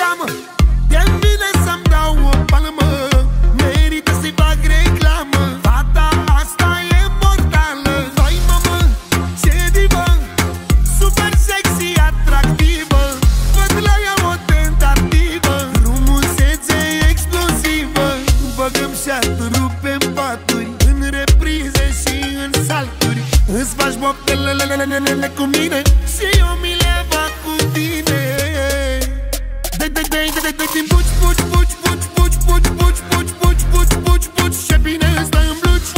așa, mă, de-mi vine să-mi dau o palmă, merită să-i fac reclamă. Fata asta e mortală. Vai, mamă, ce divă, super sexy, atractivă. Văd la ea o tentativă, frumusețe explozivă. Băgăm și-at, rupem paturi, în reprize și în salturi. Îți faci boptelele cu mine și eu mi le fac cu tine. Dai-mi puci, puci, puci, puci, puci, puci, puci, puci, puci, puci, puci, puci. Ce bine stă în bluci.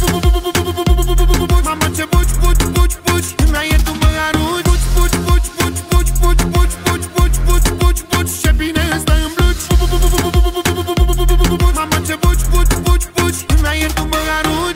Mamă, ce puci, puci, puci, puci, în aer tu mă arunci. Puci, puci, puci, puci, puci, puci, puci, puci, puci, puci, puci, puci. Ce bine stă în bluci. Mamă, ce puci, puci, puci, puci, în aer tu mă arunci.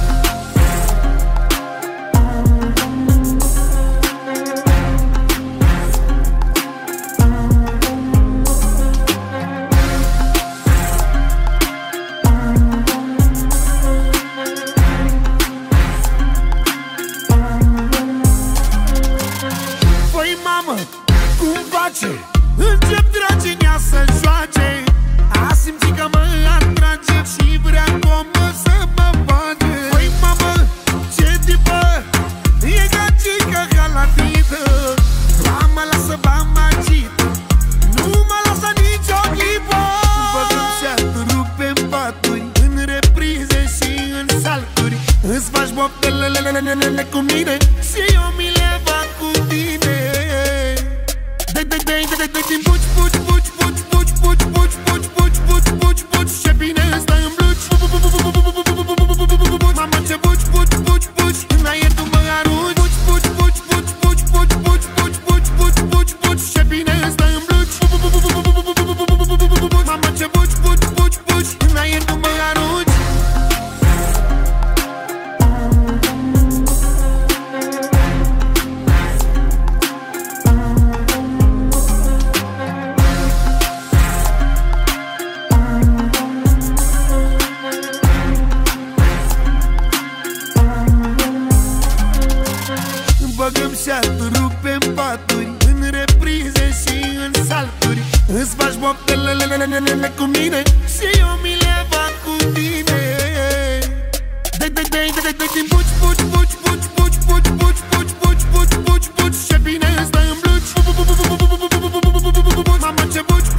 Mamă, cum face? Încep dragenia să joace. A simțit că mă atrage și vrea comă să mă bage. Păi mamă, ce tipă, e gagică ca la tită. Ba mă lasă, ba mă agită, nu mă lasă nicio clipă. Băgăm și-at, rupem paturi, în reprize și în salturi. Îți faci boptelele cu mine și eu mi le fac cu tine. Dai-mi puci, puci, puci, puci, puci, puci, puci, puci, puci, puci, puci, puci. Ce bine stă în bluci. Mamă, ce puci, puci, puci, puci, în aer tu mă arunci. Puci, puci, puci, puci, puci, puci, puci, puci, puci, puci, puci, puci. Ce bine stă în bluci. Mamă, ce puci, puci, puci, puci, în aer tu mă arunci. Băgăm și-at, rupem paturi, în reprize și în salturi. Îți faci boptelele cu mine și eu mi le fac cu tine. Dai-mi puci, puci, puci, puci, puci, puci, puci, puci, puci, puci, puci, puci. Ce bine stă în bluci. Mamă, ce puci,